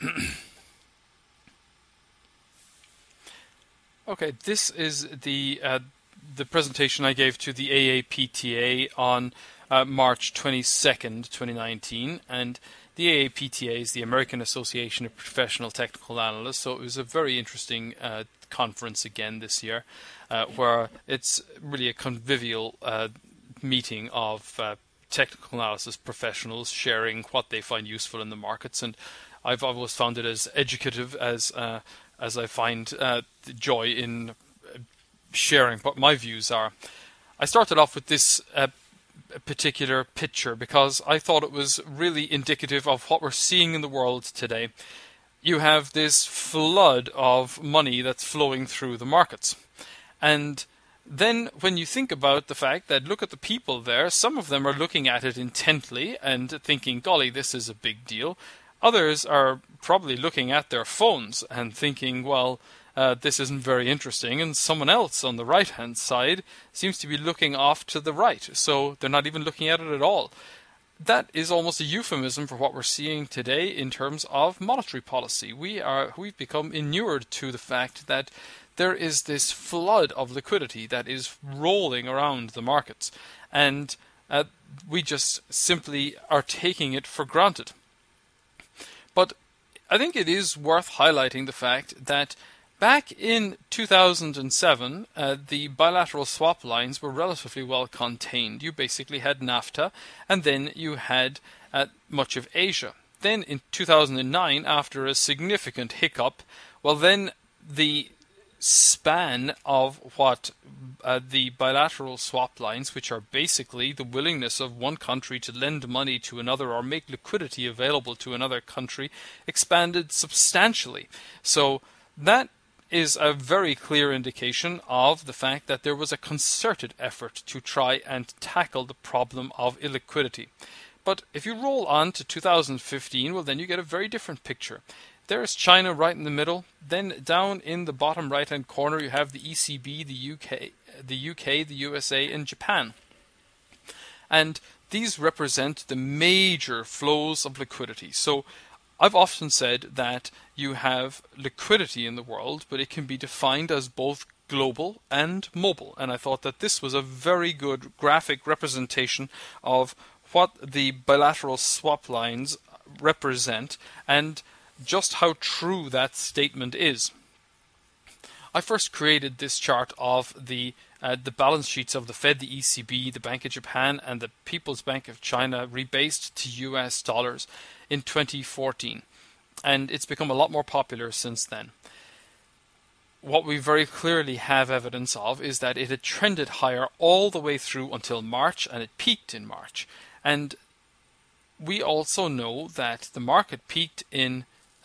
Okay, this is the presentation I gave to the AAPTA on March 22nd, 2019, and the AAPTA is the American Association of Professional Technical Analysts, so it was a very interesting conference again this year, where it's really a convivial meeting of technical analysis professionals sharing what they find useful in the markets, and I've always found it as educative as I find joy in sharing what my views are. I started off with this particular picture because I thought it was really indicative of what we're seeing in the world today. You have this flood of money that's flowing through the markets. And then when you think about the fact that look at the people there, some of them are looking at it intently and thinking, golly, this is a big deal. Others are probably looking at their phones and thinking, well, this isn't very interesting. And someone else on the right-hand side seems to be looking off to the right. So they're not even looking at it at all. That is almost a euphemism for what we're seeing today in terms of monetary policy. We've become inured to the fact that there is this flood of liquidity that is rolling around the markets. And we just simply are taking it for granted. But I think it is worth highlighting the fact that back in 2007, the bilateral swap lines were relatively well contained. You basically had NAFTA, and then you had much of Asia. Then in 2009, after a significant hiccup, well then the span of what the bilateral swap lines, which are basically the willingness of one country to lend money to another or make liquidity available to another country, expanded substantially. So that is a very clear indication of the fact that there was a concerted effort to try and tackle the problem of illiquidity. But if you roll on to 2015, well then you get a very different picture. There's China right in the middle. Then down in the bottom right-hand corner, you have the ECB, the UK, the USA, and Japan. And these represent the major flows of liquidity. So I've often said that you have liquidity in the world, but it can be defined as both global and mobile. And I thought that this was a very good graphic representation of what the bilateral swap lines represent and just how true that statement is. I first created this chart of the balance sheets of the Fed, the ECB, the Bank of Japan, and the People's Bank of China rebased to US dollars in 2014. And it's become a lot more popular since then. What we very clearly have evidence of is that it had trended higher all the way through until March, and it peaked in March. And we also know that the market peaked in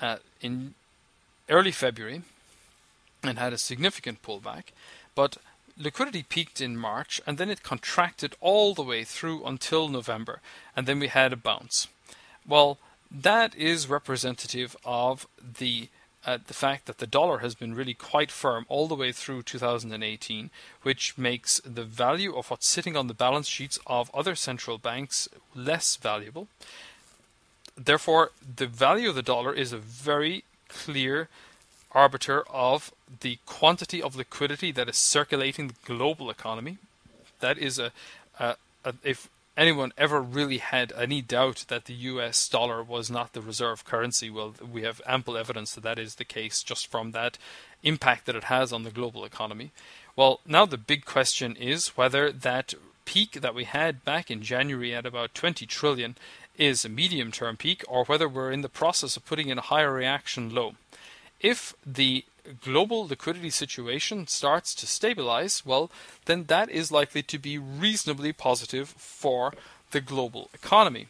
early February and had a significant pullback, but liquidity peaked in March and then it contracted all the way through until November, and then we had a bounce. Well, that is representative of the fact that the dollar has been really quite firm all the way through 2018, which makes the value of what's sitting on the balance sheets of other central banks less valuable. Therefore, the value of the dollar is a very clear arbiter of the quantity of liquidity that is circulating the global economy. That is if anyone ever really had any doubt that the US dollar was not the reserve currency, well, we have ample evidence that that is the case just from that impact that it has on the global economy. Well, now the big question is whether that peak that we had back in January at about 20 trillion is a medium-term peak, or whether we're in the process of putting in a higher reaction low. If the global liquidity situation starts to stabilize, well, then that is likely to be reasonably positive for the global economy.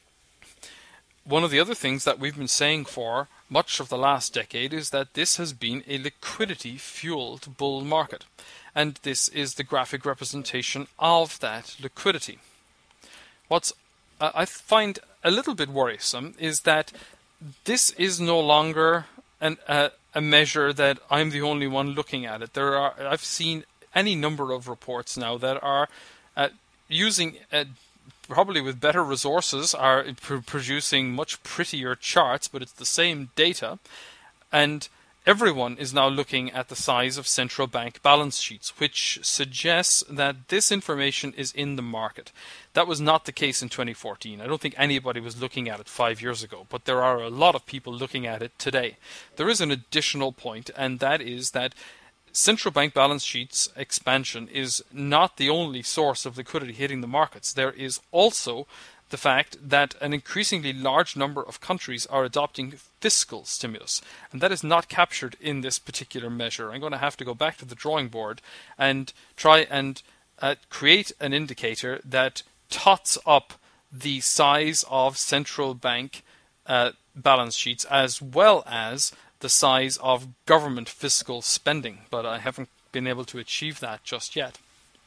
One of the other things that we've been saying for much of the last decade is that this has been a liquidity-fueled bull market, and this is the graphic representation of that liquidity. What's I find a little bit worrisome is that this is no longer a measure that I'm the only one looking at it. I've seen any number of reports now that are using probably with better resources, are producing much prettier charts, but it's the same data. And everyone is now looking at the size of central bank balance sheets, which suggests that this information is in the market. That was not the case in 2014. I don't think anybody was looking at it 5 years ago, but there are a lot of people looking at it today. There is an additional point, and that is that central bank balance sheets expansion is not the only source of liquidity hitting the markets. There is also the fact that an increasingly large number of countries are adopting fiscal stimulus, and that is not captured in this particular measure. I'm going to have to go back to the drawing board and try and create an indicator that tots up the size of central bank balance sheets as well as the size of government fiscal spending, but I haven't been able to achieve that just yet.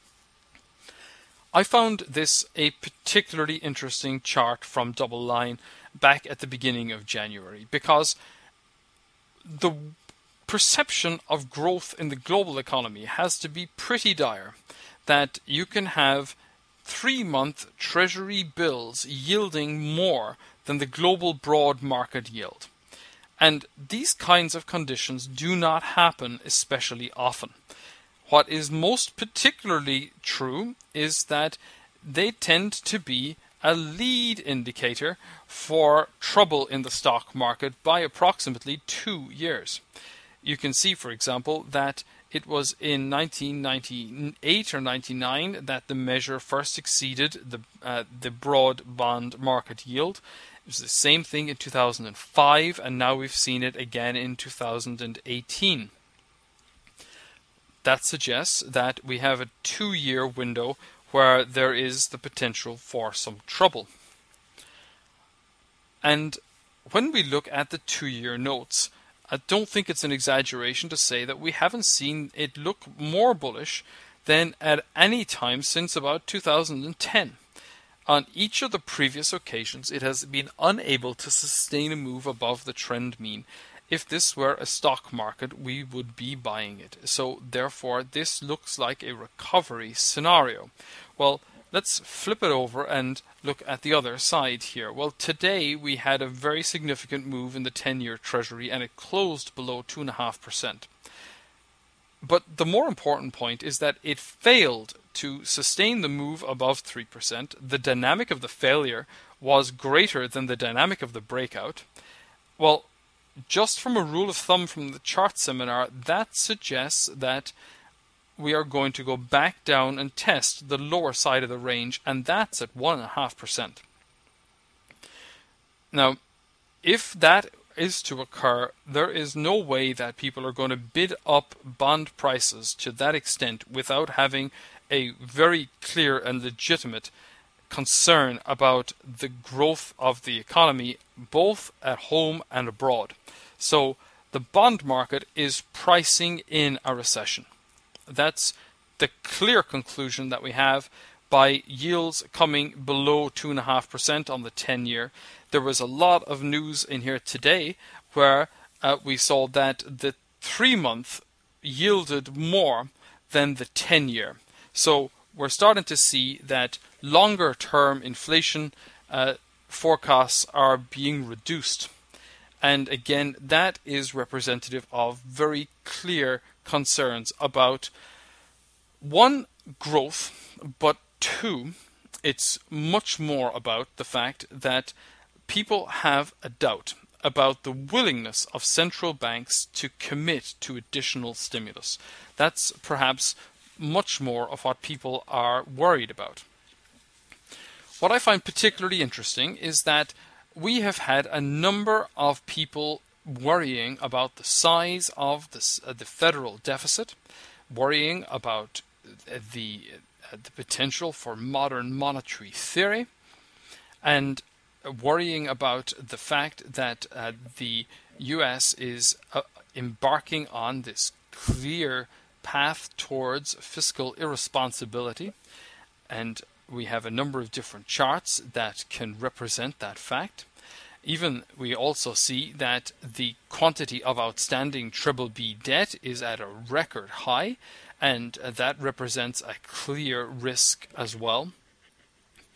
I found this a particularly interesting chart from Double Line back at the beginning of January, because the perception of growth in the global economy has to be pretty dire, that you can have 3-month treasury bills yielding more than the global broad market yield. And these kinds of conditions do not happen especially often. What is most particularly true is that they tend to be a lead indicator for trouble in the stock market by approximately 2 years. You can see, for example, that it was in 1998 or 99 that the measure first exceeded the broad bond market yield. It was the same thing in 2005, and now we've seen it again in 2018. That suggests that we have a 2-year window where there is the potential for some trouble. And when we look at the 2-year notes, I don't think it's an exaggeration to say that we haven't seen it look more bullish than at any time since about 2010. On each of the previous occasions, it has been unable to sustain a move above the trend mean. If this were a stock market, we would be buying it. So therefore, this looks like a recovery scenario. Well, let's flip it over and look at the other side here. Well, today we had a very significant move in the 10-year Treasury, and it closed below 2.5%. But the more important point is that it failed to sustain the move above 3%. The dynamic of the failure was greater than the dynamic of the breakout. Well, just from a rule of thumb from the chart seminar, that suggests that we are going to go back down and test the lower side of the range, and that's at 1.5%. Now, if that is to occur, there is no way that people are going to bid up bond prices to that extent without having a very clear and legitimate concern about the growth of the economy, both at home and abroad. So the bond market is pricing in a recession. That's the clear conclusion that we have by yields coming below 2.5% on the 10-year. There was a lot of news in here today where we saw that the 3-month yielded more than the 10-year. So we're starting to see that longer-term inflation forecasts are being reduced. And again, that is representative of very clear concerns about, one, growth, but two, it's much more about the fact that people have a doubt about the willingness of central banks to commit to additional stimulus. That's perhaps much more of what people are worried about. What I find particularly interesting is that we have had a number of people worrying about the size of the federal deficit, worrying about the potential for modern monetary theory, and worrying about the fact that the US is embarking on this clear path towards fiscal irresponsibility, and we have a number of different charts that can represent that fact. Even we also see that the quantity of outstanding BBB debt is at a record high, and that represents a clear risk as well.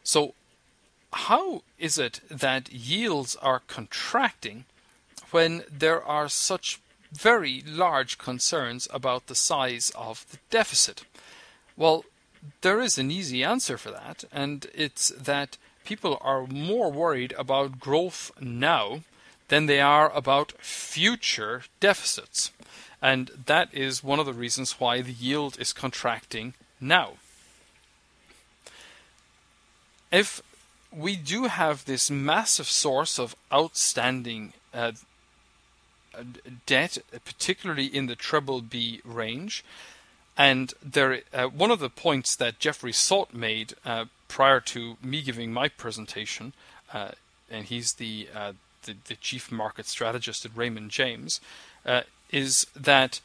So how is it that yields are contracting when there are such very large concerns about the size of the deficit? Well, there is an easy answer for that, and it's that people are more worried about growth now than they are about future deficits. And that is one of the reasons why the yield is contracting now. If we do have this massive source of outstanding debt, particularly in the BBB range, and one of the points that Jeffrey Salt made prior to me giving my presentation, and he's the chief market strategist at Raymond James, is that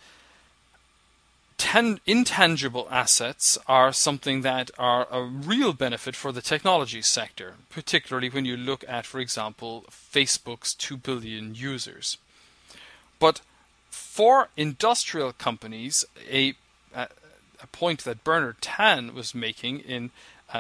intangible assets are something that are a real benefit for the technology sector, particularly when you look at, for example, Facebook's 2 billion users. But for industrial companies, a point that Bernard Tan was making in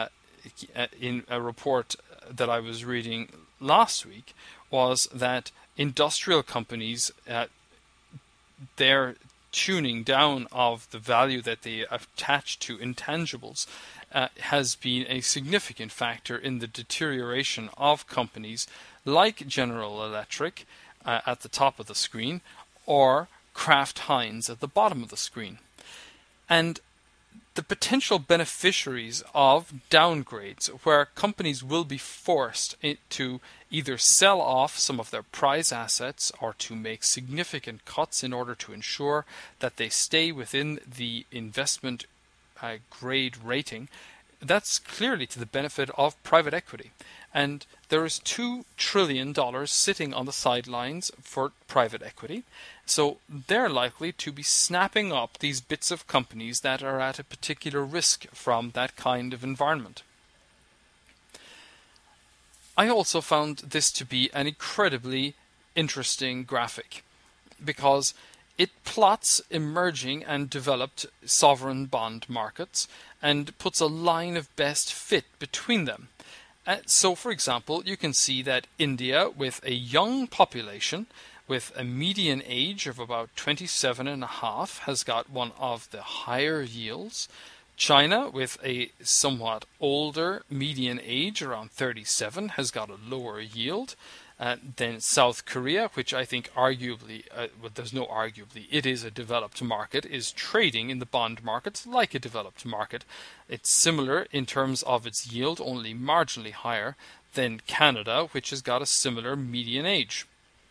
a report that I was reading last week was that industrial companies, their tuning down of the value that they attach to intangibles has been a significant factor in the deterioration of companies like General Electric at the top of the screen or Kraft Heinz at the bottom of the screen. And the potential beneficiaries of downgrades, where companies will be forced to either sell off some of their prize assets or to make significant cuts in order to ensure that they stay within the investment grade rating, that's clearly to the benefit of private equity. And there is $2 trillion sitting on the sidelines for private equity. So they're likely to be snapping up these bits of companies that are at a particular risk from that kind of environment. I also found this to be an incredibly interesting graphic because it plots emerging and developed sovereign bond markets and puts a line of best fit between them. So, for example, you can see that India, with a young population, with a median age of about 27.5, has got one of the higher yields. China, with a somewhat older median age, around 37, has got a lower yield. Then South Korea, which I think arguably, well, there's no arguably, it is a developed market, is trading in the bond markets like a developed market. It's similar in terms of its yield, only marginally higher than Canada, which has got a similar median age.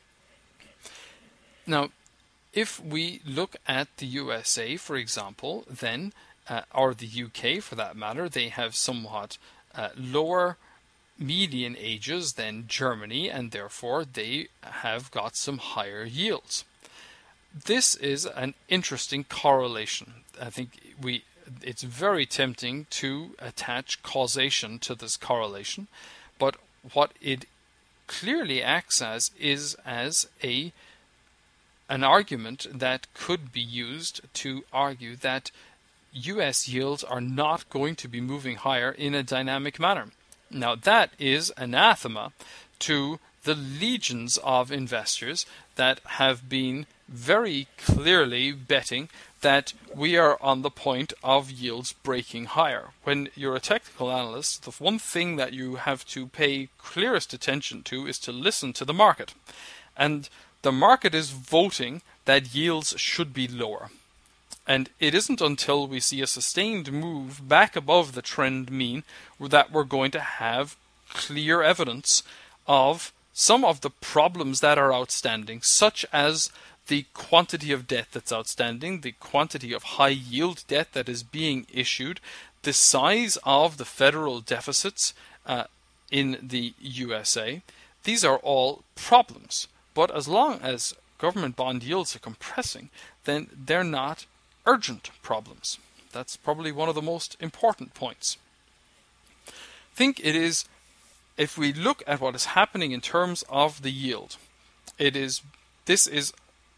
Now, if we look at the USA, for example, then, or the UK for that matter, they have somewhat lower median ages than Germany, and therefore they have got some higher yields. This is an interesting correlation. I think it's very tempting to attach causation to this correlation, but what it clearly acts as is as an argument that could be used to argue that US yields are not going to be moving higher in a dynamic manner. Now, that is anathema to the legions of investors that have been very clearly betting that we are on the point of yields breaking higher. When you're a technical analyst, the one thing that you have to pay clearest attention to is to listen to the market. And the market is voting that yields should be lower. And it isn't until we see a sustained move back above the trend mean that we're going to have clear evidence of some of the problems that are outstanding, such as the quantity of debt that's outstanding, the quantity of high yield debt that is being issued, the size of the federal deficits in the USA. These are all problems. But as long as government bond yields are compressing, then they're not urgent problems. That's probably one of the most important points. I think it is, if we look at what is happening in terms of the yield, this is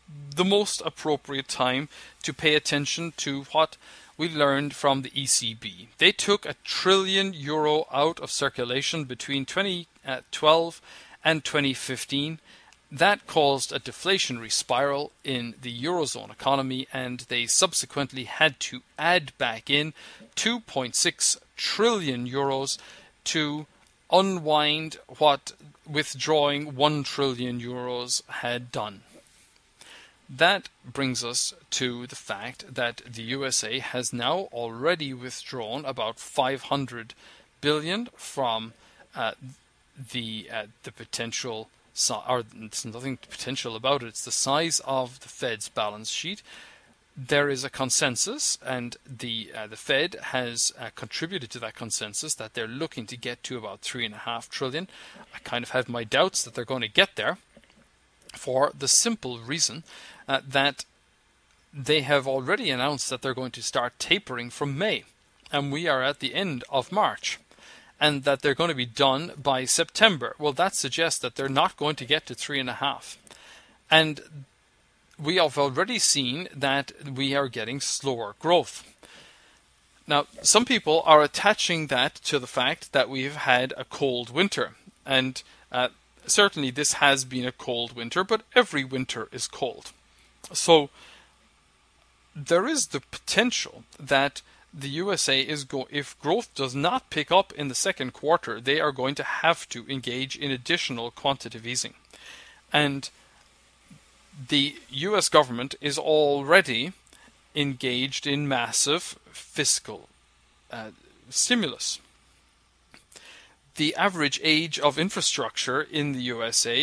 the most appropriate time to pay attention to what we learned from the ECB. They took €1 trillion out of circulation between 2012 and 2015. That caused a deflationary spiral in the Eurozone economy, and they subsequently had to add back in €2.6 trillion to unwind what withdrawing €1 trillion had done. That brings us to the fact that the USA has now already withdrawn about $500 billion from the potential, or there's nothing potential about it. It's the size of the Fed's balance sheet. There is a consensus, and the Fed has contributed to that consensus that they're looking to get to about $3.5 trillion. I kind of have my doubts that they're going to get there, for the simple reason that they have already announced that they're going to start tapering from May, and we are at the end of March, and that they're going to be done by September. Well, that suggests that they're not going to get to 3.5. And we have already seen that we are getting slower growth. Now, some people are attaching that to the fact that we've had a cold winter, and certainly this has been a cold winter, but every winter is cold. So there is the potential that the USA if growth does not pick up in the second quarter, they are going to have to engage in additional quantitative easing. And the US government is already engaged in massive fiscal stimulus. The average age of infrastructure in the USA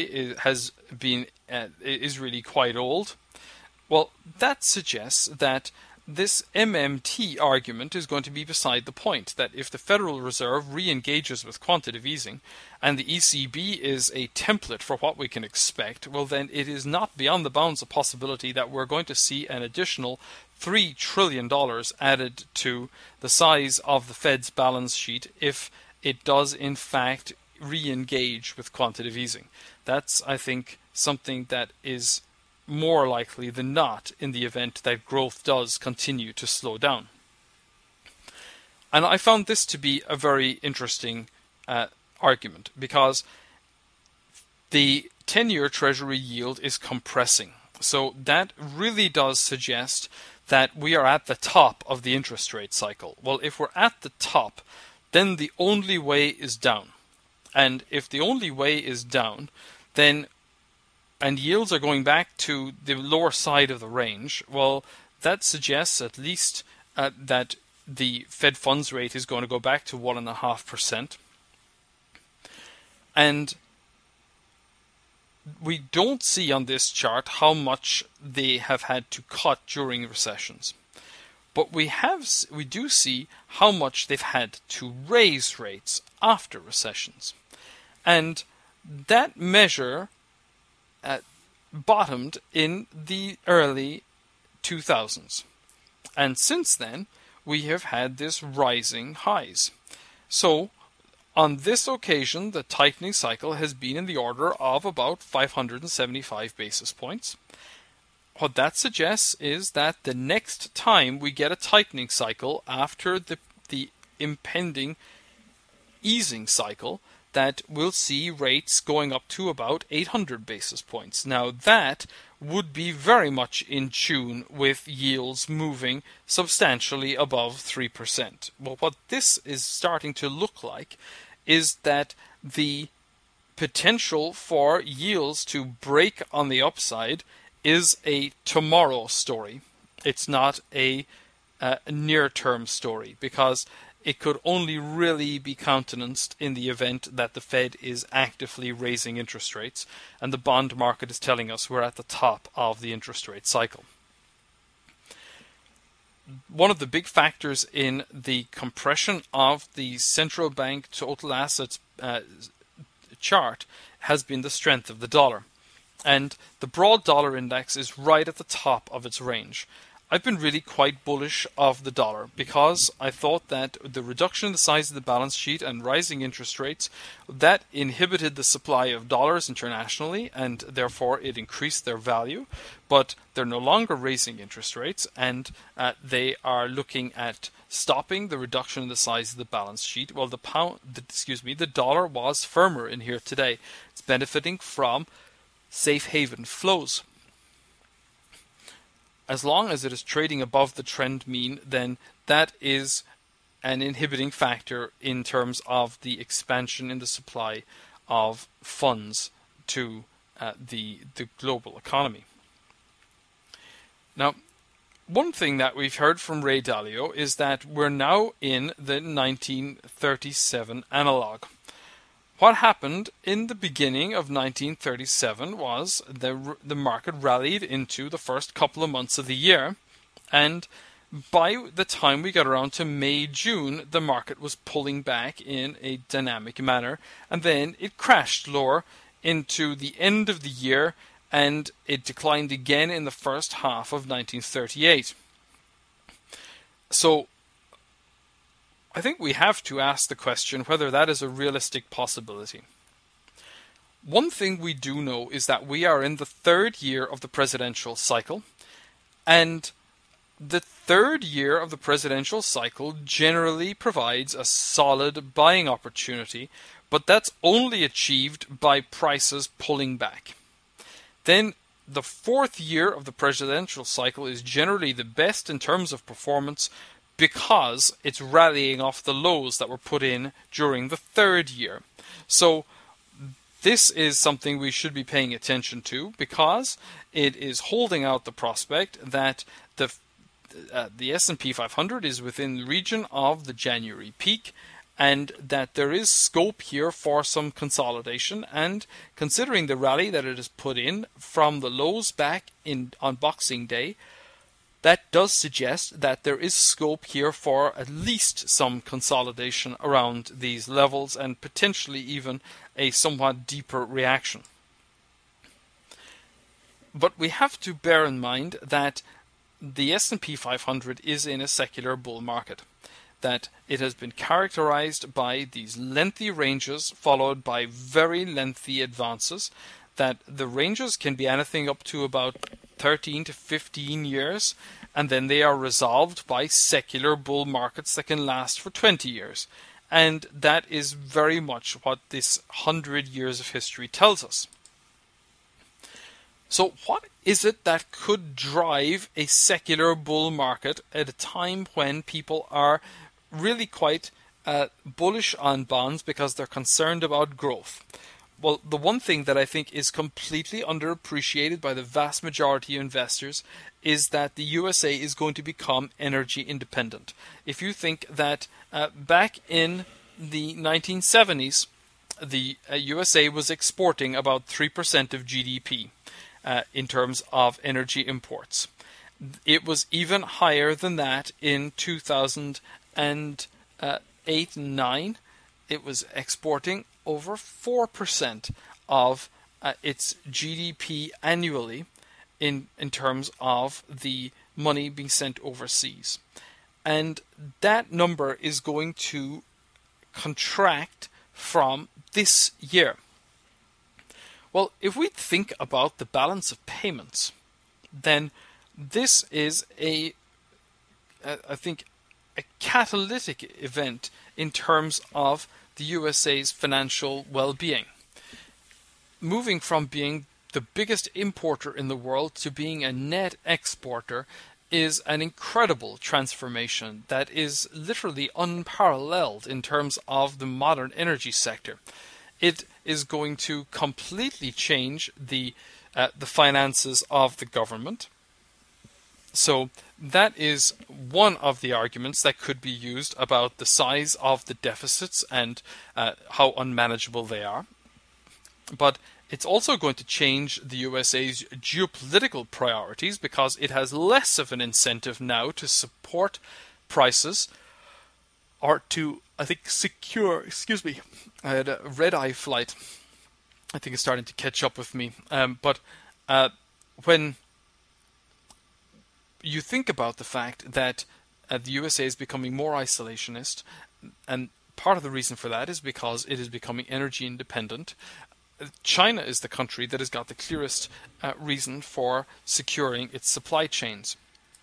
is really quite old. Well, that suggests that this MMT argument is going to be beside the point, that if the Federal Reserve re-engages with quantitative easing and the ECB is a template for what we can expect, well then it is not beyond the bounds of possibility that we're going to see an additional $3 trillion added to the size of the Fed's balance sheet if it does in fact re-engage with quantitative easing. That's, I think, something that is more likely than not in the event that growth does continue to slow down. And I found this to be a very interesting argument, because the 10-year Treasury yield is compressing. So that really does suggest that we are at the top of the interest rate cycle. Well, if we're at the top, then the only way is down. And if the only way is down, then and yields are going back to the lower side of the range, well, that suggests at least that the Fed funds rate is going to go back to 1.5%. And we don't see on this chart how much they have had to cut during recessions. But we do see how much they've had to raise rates after recessions. And that measure bottomed in the early 2000s. And since then, we have had this rising highs. So, on this occasion, the tightening cycle has been in the order of about 575 basis points. What that suggests is that the next time we get a tightening cycle after the impending easing cycle, that we'll see rates going up to about 800 basis points. Now that would be very much in tune with yields moving substantially above 3%. Well, what this is starting to look like is that the potential for yields to break on the upside is a tomorrow story. It's not a near-term story, because it could only really be countenanced in the event that the Fed is actively raising interest rates, and the bond market is telling us we're at the top of the interest rate cycle. One of the big factors in the compression of the central bank total assets chart has been the strength of the dollar. And the broad dollar index is right at the top of its range. I've been really quite bullish of the dollar because I thought that the reduction in the size of the balance sheet and rising interest rates, that inhibited the supply of dollars internationally, and therefore it increased their value. But they're no longer raising interest rates, and they are looking at stopping the reduction in the size of the balance sheet. Well, the dollar was firmer in here today. It's benefiting from safe haven flows. As long as it is trading above the trend mean, then that is an inhibiting factor in terms of the expansion in the supply of funds to the global economy. Now, one thing that we've heard from Ray Dalio is that we're now in the 1937 analog. What happened in the beginning of 1937 was the market rallied into the first couple of months of the year, and by the time we got around to May, June, the market was pulling back in a dynamic manner, and then it crashed lower into the end of the year, and it declined again in the first half of 1938. So I think we have to ask the question whether that is a realistic possibility. One thing we do know is that we are in the third year of the presidential cycle, and the third year of the presidential cycle generally provides a solid buying opportunity, but that's only achieved by prices pulling back. Then the fourth year of the presidential cycle is generally the best in terms of performance, because it's rallying off the lows that were put in during the third year. So this is something we should be paying attention to, because it is holding out the prospect that the S&P 500 is within the region of the January peak, and that there is scope here for some consolidation. And considering the rally that it has put in from the lows back on Boxing Day, that does suggest that there is scope here for at least some consolidation around these levels, and potentially even a somewhat deeper reaction. But we have to bear in mind that the S&P 500 is in a secular bull market, that it has been characterized by these lengthy ranges followed by very lengthy advances, that the ranges can be anything up to about 13 to 15 years, and then they are resolved by secular bull markets that can last for 20 years. And that is very much what this 100 years of history tells us. So what is it that could drive a secular bull market at a time when people are really quite bullish on bonds because they're concerned about growth? Well, the one thing that I think is completely underappreciated by the vast majority of investors is that the USA is going to become energy independent. If you think that back in the 1970s, the USA was exporting about 3% of GDP in terms of energy imports. It was even higher than that in 2008 and 9. It was exporting over 4% of its GDP annually in terms of the money being sent overseas. And that number is going to contract from this year. Well, if we think about the balance of payments, then this is I think, a catalytic event in terms of the USA's financial well-being. Moving from being the biggest importer in the world to being a net exporter is an incredible transformation that is literally unparalleled in terms of the modern energy sector. It is going to completely change the finances of the government. So that is one of the arguments that could be used about the size of the deficits and how unmanageable they are. But it's also going to change the USA's geopolitical priorities, because it has less of an incentive now to support prices or to, I think, secure, I had a red-eye flight. I think it's starting to catch up with me. But when you think about the fact that the USA is becoming more isolationist, and part of the reason for that is because it is becoming energy independent. China is the country that has got the clearest reason for securing its supply chains.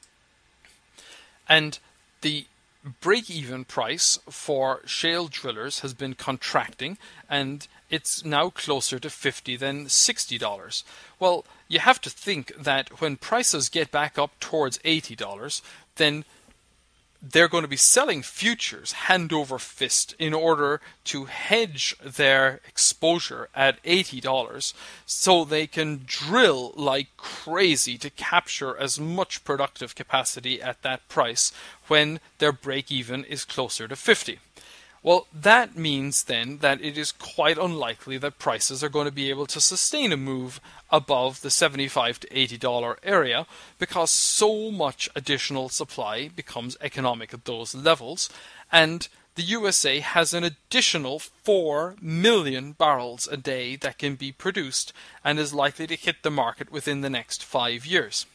And the break-even price for shale drillers has been contracting, and it's now closer to $50 than $60. Well, you have to think that when prices get back up towards $80, then they're going to be selling futures hand over fist in order to hedge their exposure at $80 so they can drill like crazy to capture as much productive capacity at that price when their break-even is closer to 50. Well, that means then that it is quite unlikely that prices are going to be able to sustain a move above the $75 to $80 area, because so much additional supply becomes economic at those levels, and the USA has an additional 4 million barrels a day that can be produced and is likely to hit the market within the next 5 years.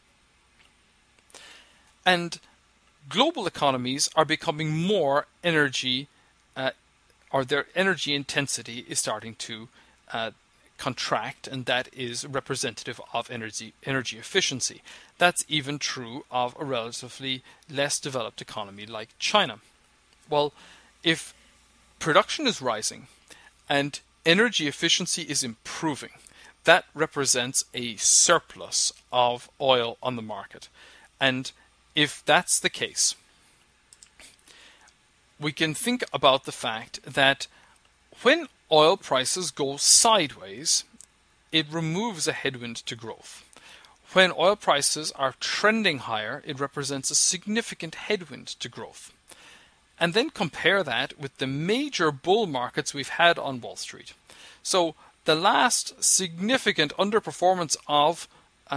And global economies are becoming more energy or their energy intensity is starting to contract, and that is representative of energy efficiency. That's even true of a relatively less developed economy like China. Well, if production is rising and energy efficiency is improving, that represents a surplus of oil on the market. And if that's the case, we can think about the fact that when oil prices go sideways, it removes a headwind to growth. When oil prices are trending higher, it represents a significant headwind to growth. And then compare that with the major bull markets we've had on Wall Street. So the last significant underperformance of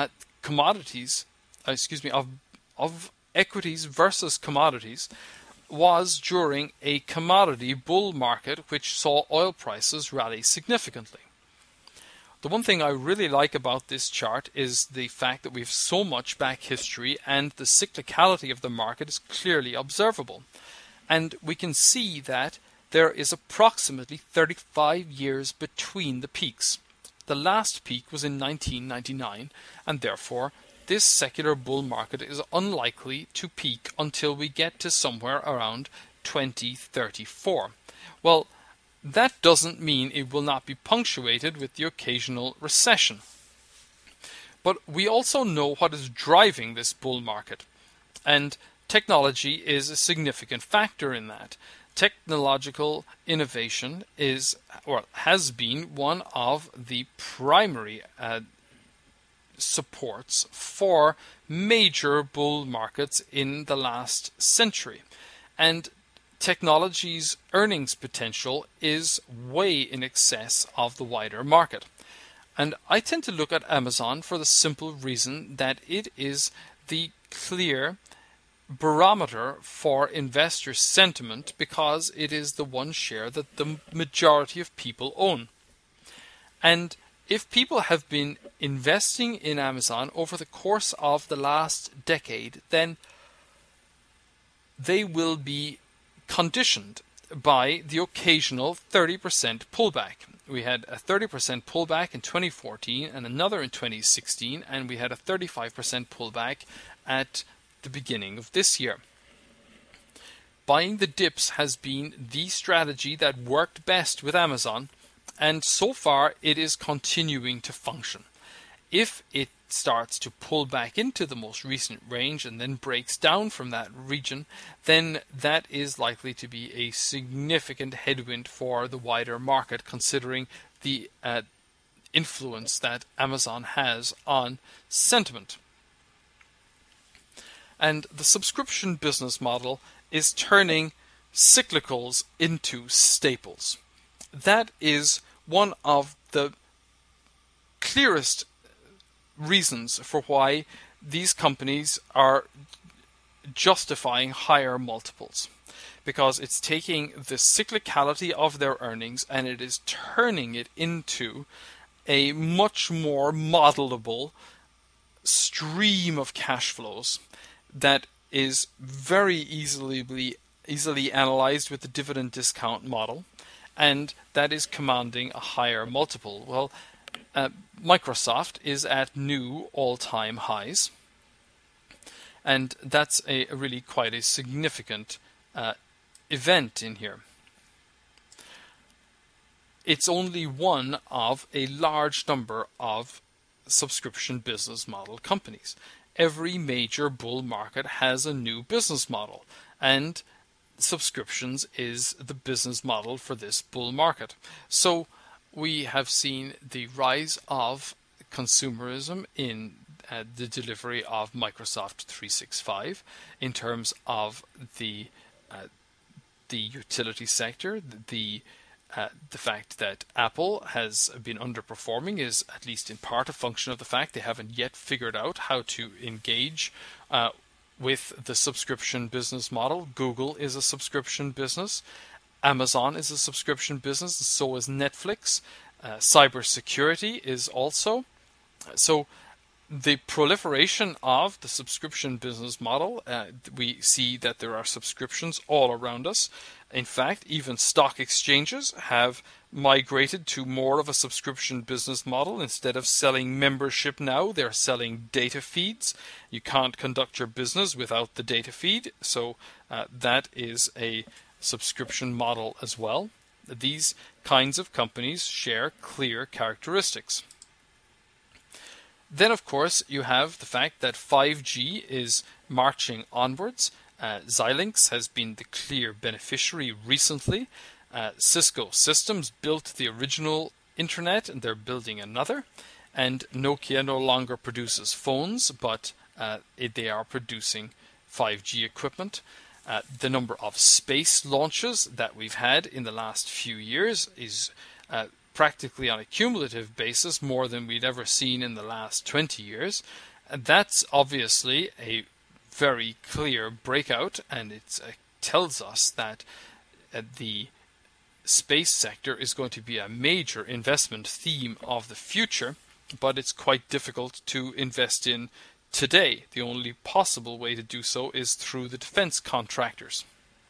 of equities versus commodities was during a commodity bull market which saw oil prices rally significantly. The one thing I really like about this chart is the fact that we have so much back history, and the cyclicality of the market is clearly observable. And we can see that there is approximately 35 years between the peaks. The last peak was in 1999, and therefore this secular bull market is unlikely to peak until we get to somewhere around 2034. Well, that doesn't mean it will not be punctuated with the occasional recession. But we also know what is driving this bull market, and technology is a significant factor in that. Technological innovation has been one of the primary supports for major bull markets in the last century. And technology's earnings potential is way in excess of the wider market. And I tend to look at Amazon for the simple reason that it is the clear barometer for investor sentiment, because it is the one share that the majority of people own. And if people have been investing in Amazon over the course of the last decade, then they will be conditioned by the occasional 30% pullback. We had a 30% pullback in 2014 and another in 2016, and we had a 35% pullback at the beginning of this year. Buying the dips has been the strategy that worked best with Amazon, and so far it is continuing to function. If it starts to pull back into the most recent range and then breaks down from that region, then that is likely to be a significant headwind for the wider market, considering the influence that Amazon has on sentiment. And the subscription business model is turning cyclicals into staples. That is one of the clearest reasons for why these companies are justifying higher multiples, because it's taking the cyclicality of their earnings and it is turning it into a much more modelable stream of cash flows that is very easily analyzed with the dividend discount model, and that is commanding a higher multiple. Well, Microsoft is at new all-time highs, and that's a really quite a significant event in here. It's only one of a large number of subscription business model companies. Every major bull market has a new business model, and subscriptions is the business model for this bull market. So we have seen the rise of consumerism in the delivery of Microsoft 365 in terms of the utility sector. The fact that Apple has been underperforming is at least in part a function of the fact they haven't yet figured out how to engage with the subscription business model. Google is a subscription business. Amazon is a subscription business. So is Netflix. Cybersecurity is also. So the proliferation of the subscription business model, we see that there are subscriptions all around us. In fact, even stock exchanges have migrated to more of a subscription business model. Instead of selling membership now, they're selling data feeds. You can't conduct your business without the data feed, so that is a subscription model as well. These kinds of companies share clear characteristics. Then, of course, you have the fact that 5G is marching onwards. Xilinx has been the clear beneficiary recently. Cisco Systems built the original internet, and they're building another. And Nokia no longer produces phones, but they are producing 5G equipment. The number of space launches that we've had in the last few years is practically on a cumulative basis more than we'd ever seen in the last 20 years. And that's obviously a very clear breakout, and it tells us that the space sector is going to be a major investment theme of the future, but it's quite difficult to invest in today. The only possible way to do so is through the defense contractors.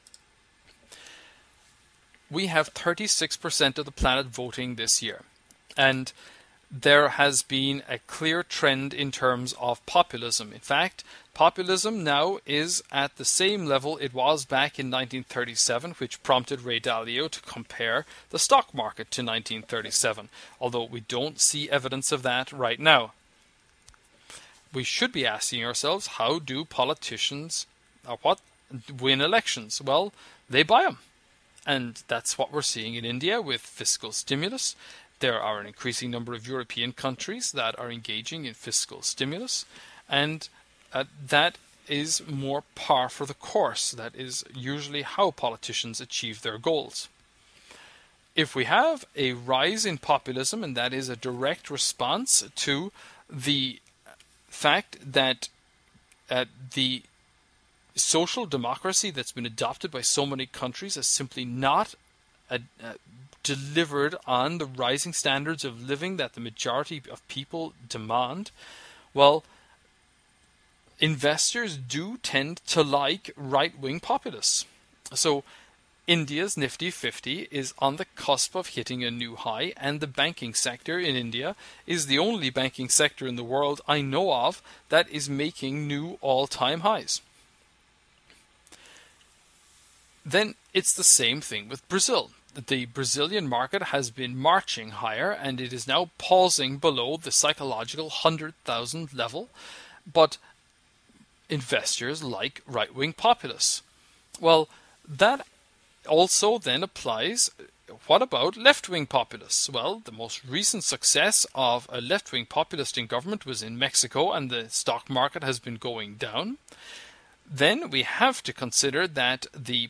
We have 36% of the planet voting this year, and there has been a clear trend in terms of populism. In fact, populism now is at the same level it was back in 1937, which prompted Ray Dalio to compare the stock market to 1937, although we don't see evidence of that right now. We should be asking ourselves, how do politicians win elections? Well, they buy them. And that's what we're seeing in India with fiscal stimulus. There are an increasing number of European countries that are engaging in fiscal stimulus, and that is more par for the course. That is usually how politicians achieve their goals. If we have a rise in populism, and that is a direct response to the fact that the social democracy that's been adopted by so many countries is simply not delivered on the rising standards of living that the majority of people demand, well, investors do tend to like right-wing populists. So India's Nifty 50 is on the cusp of hitting a new high, and the banking sector in India is the only banking sector in the world I know of that is making new all-time highs. Then it's the same thing with Brazil. The Brazilian market has been marching higher, and it is now pausing below the psychological 100,000 level, but investors like right-wing populists. Well, that also then applies. What about left-wing populists? Well, the most recent success of a left-wing populist in government was in Mexico, and the stock market has been going down. Then we have to consider that the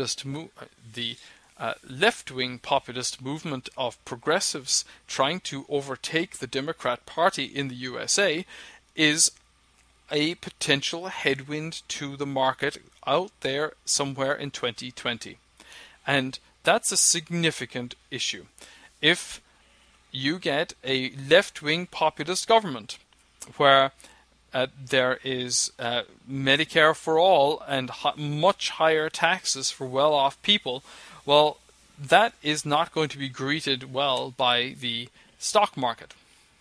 left-wing populist movement of progressives trying to overtake the Democrat Party in the USA is a potential headwind to the market out there somewhere in 2020. And that's a significant issue. If you get a left-wing populist government where there is Medicare for all and much higher taxes for well-off people. Well, that is not going to be greeted well by the stock market.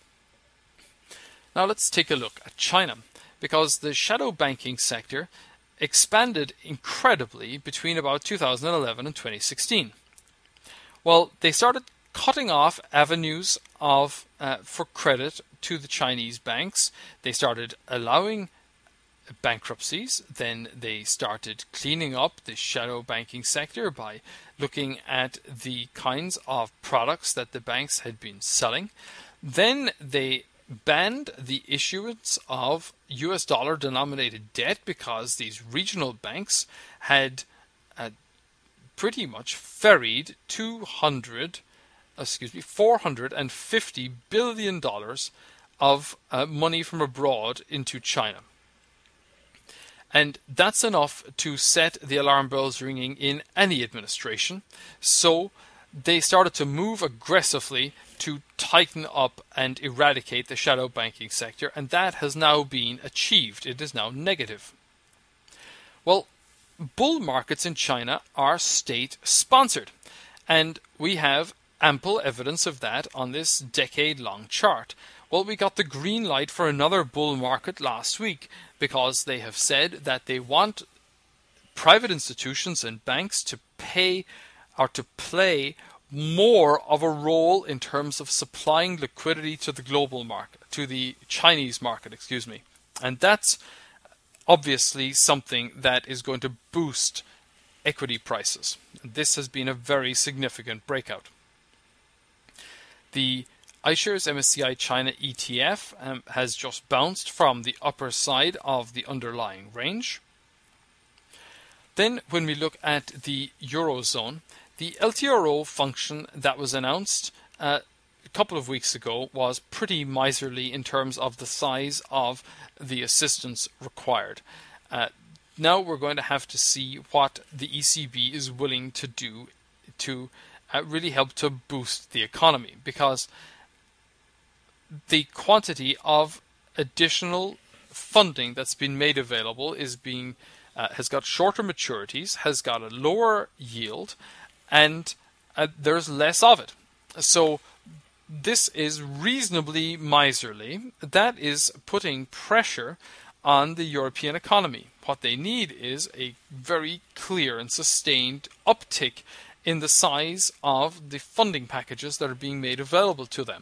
Now let's take a look at China, because the shadow banking sector expanded incredibly between about 2011 and 2016. Well, they started cutting off avenues of for credit to the Chinese banks. They started allowing bankruptcies. Then they started cleaning up the shadow banking sector by looking at the kinds of products that the banks had been selling. Then they banned the issuance of US dollar denominated debt because these regional banks had pretty much ferried $450 billion of money from abroad into China. And that's enough to set the alarm bells ringing in any administration. So they started to move aggressively to tighten up and eradicate the shadow banking sector, and that has now been achieved. It is now negative. Well, bull markets in China are state-sponsored, and we have ample evidence of that on this decade-long chart. Well, we got the green light for another bull market last week because they have said that they want private institutions and banks to pay or to play more of a role in terms of supplying liquidity to the global market, to the Chinese market, And that's obviously something that is going to boost equity prices. This has been a very significant breakout. The iShares MSCI China ETF has just bounced from the upper side of the underlying range. Then when we look at the Eurozone, the LTRO function that was announced a couple of weeks ago was pretty miserly in terms of the size of the assistance required. Now we're going to have to see what the ECB is willing to do to really help to boost the economy, because the quantity of additional funding that's been made available has got shorter maturities, has got a lower yield, and there's less of it. So this is reasonably miserly. That is putting pressure on the European economy. What they need is a very clear and sustained uptick in the size of the funding packages that are being made available to them.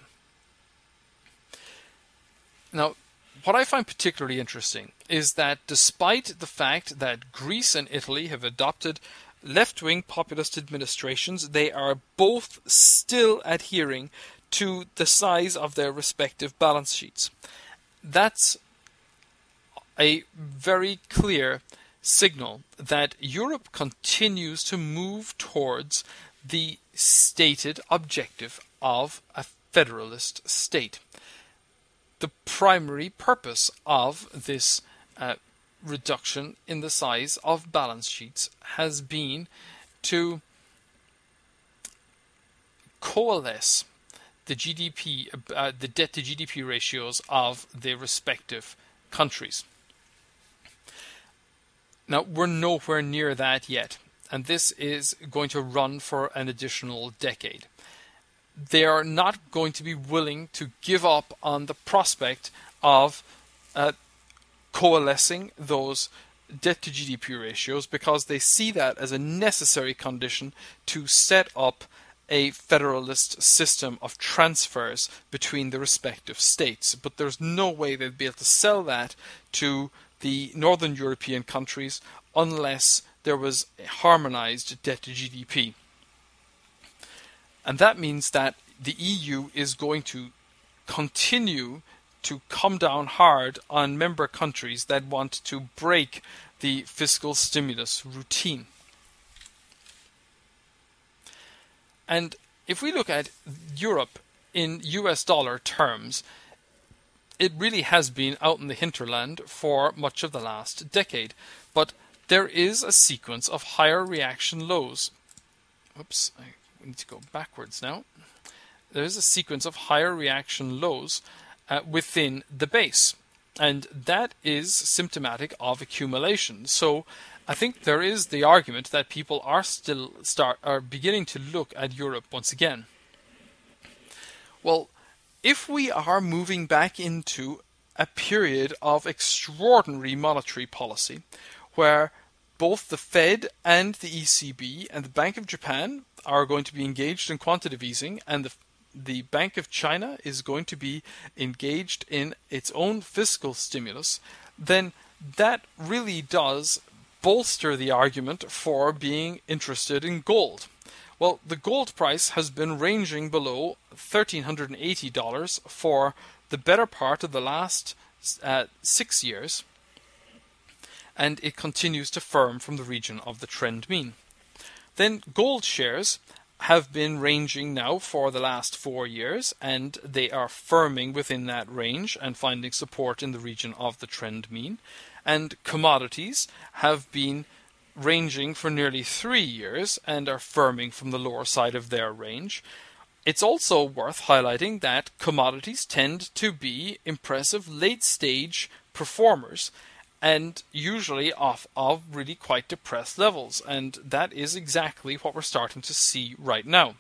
Now, what I find particularly interesting is that despite the fact that Greece and Italy have adopted left-wing populist administrations, they are both still adhering to the size of their respective balance sheets. That's a very clear signal that Europe continues to move towards the stated objective of a federalist state. The primary purpose of this reduction in the size of balance sheets has been to coalesce the GDP, the debt to GDP ratios of the respective countries. Now, we're nowhere near that yet, and this is going to run for an additional decade. They are not going to be willing to give up on the prospect of coalescing those debt to GDP ratios, because they see that as a necessary condition to set up a federalist system of transfers between the respective states. But there's no way they'd be able to sell that to the northern European countries unless there was a harmonized debt to GDP. And that means that the EU is going to continue to come down hard on member countries that want to break the fiscal stimulus routine. And if we look at Europe in US dollar terms, it really has been out in the hinterland for much of the last decade. But there is a sequence of higher reaction lows. Oops, I need to go backwards now. There is a sequence of higher reaction lows within the base. And that is symptomatic of accumulation. So I think there is the argument that people are are beginning to look at Europe once again. Well, if we are moving back into a period of extraordinary monetary policy, where both the Fed and the ECB and the Bank of Japan are going to be engaged in quantitative easing, and the Bank of China is going to be engaged in its own fiscal stimulus, then that really does bolster the argument for being interested in gold. Well, the gold price has been ranging below $1,380 for the better part of the last 6 years, and it continues to firm from the region of the trend mean. Then gold shares have been ranging now for the last 4 years, and they are firming within that range and finding support in the region of the trend mean. And commodities have been ranging for nearly 3 years and are firming from the lower side of their range. It's also worth highlighting that commodities tend to be impressive late-stage performers, and usually off of really quite depressed levels, and that is exactly what we're starting to see right now.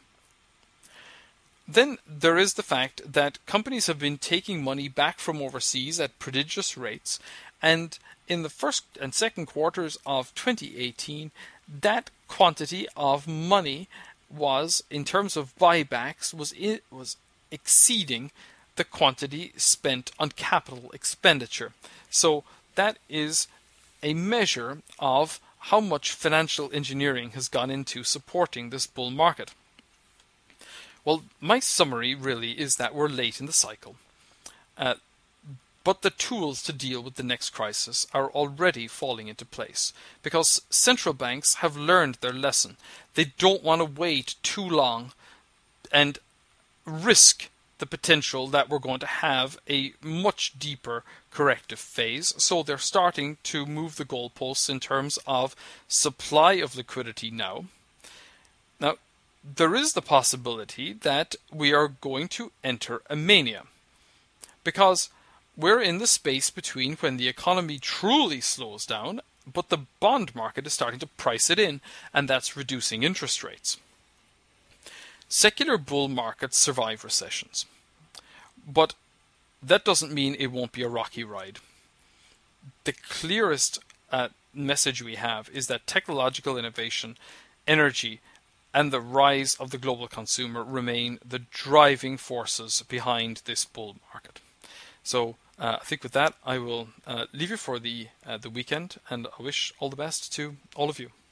Then there is the fact that companies have been taking money back from overseas at prodigious rates, and in the first and second quarters of 2018, that quantity of money was, in terms of buybacks, was exceeding the quantity spent on capital expenditure. So that is a measure of how much financial engineering has gone into supporting this bull market. Well, my summary really is that we're late in the cycle. But the tools to deal with the next crisis are already falling into place, because central banks have learned their lesson. They don't want to wait too long and risk the potential that we're going to have a much deeper corrective phase. So they're starting to move the goalposts in terms of supply of liquidity now. Now, there is the possibility that we are going to enter a mania, because we're in the space between when the economy truly slows down, but the bond market is starting to price it in, and that's reducing interest rates. Secular bull markets survive recessions, but that doesn't mean it won't be a rocky ride. The clearest message we have is that technological innovation, energy, and the rise of the global consumer remain the driving forces behind this bull market. So I think with that, I will leave you for the weekend, and I wish all the best to all of you.